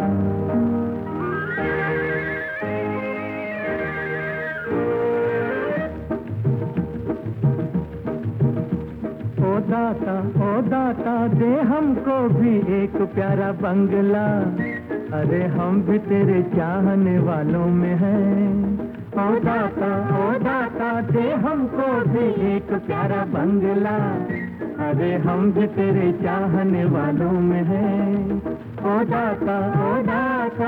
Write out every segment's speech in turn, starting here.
ओ दाता दे हमको भी एक प्यारा बंगला, अरे हम भी तेरे चाहने वालों में हैं। ओ दाता दे हमको भी एक प्यारा बंगला, अरे हम भी तेरे चाहने वालों में हैं। ओ दाता ओ दाता।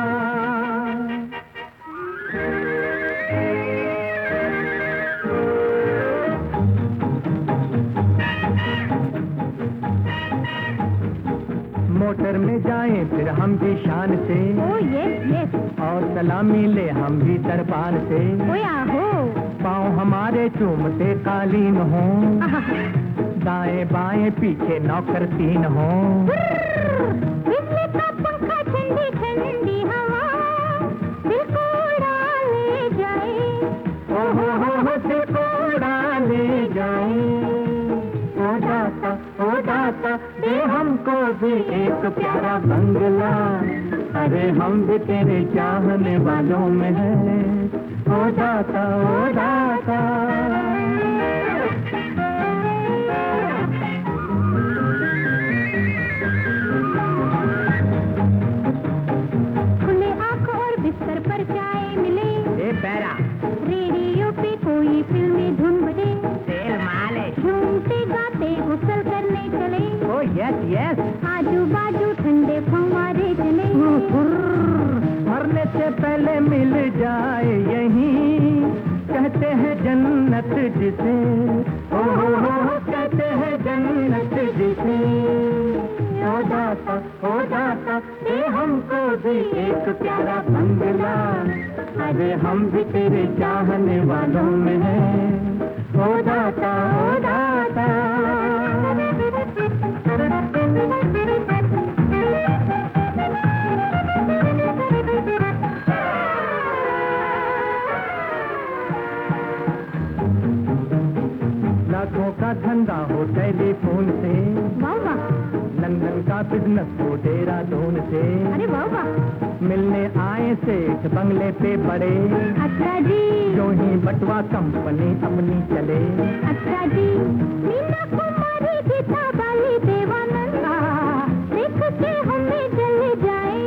मोटर में जाएं फिर हम भी शान से, यस और सलामी ले हम भी दरबार से। आहो पाँव हमारे चूमते कालीन हो, दाएं बाएं पीछे नौकर तीन हो। बिजली का पंखा ठंडी ठंडी हवा दिल को उड़ा ले जाए, हो दिल को उड़ा ले जाए। ओ दाता दे हमको भी एक प्यारा बंगला, अरे हम भी तेरे चाहने वालों में हैं। ओ दाता ओ दाता। खुले आंखों और बिस्तर पर चाय मिले, ए पैरा रेडियो पे कोई फिल्मी धुन बजे, तेल मालिश झूमते गाते गुसल करने चले। ओ यस आजू बाजू ठंडे फव्वारे चले, मरने से पहले मिल जाए यहीं, कहते हैं जन्नत जिसे। हो कहते हैं जन्नत जिसे। ओ दाता दे हमको भी एक प्यारा बंगला, अरे हम भी तेरे चाहने वालों में हैं। ओ दाता ओ दाता। लाखों का धंधा हो टेलीफोन से, वाह लंदन का बिजनेस हो देहरादून से। अरे वाह मिलने आए सेठ बंगले पे बड़े, अच्छा जी जो ही बटवा कंपनी अपनी चले। अच्छा जी मीना कुमारी गीता बाली देवानंदा देख के हमें जल जाए,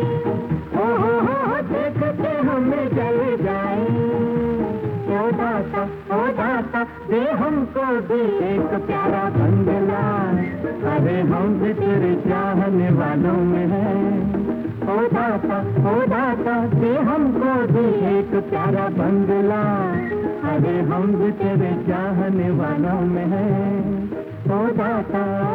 देख के हमें जल जाए। ओ दाता दे हमको भी एक प्यारा बंगला, अरे हम भी तेरे चाहने वालों में हैं। ओ दाता दे हमको भी एक प्यारा बंगला, अरे हम भी तेरे चाहने वालों में हैं। ओ दाता।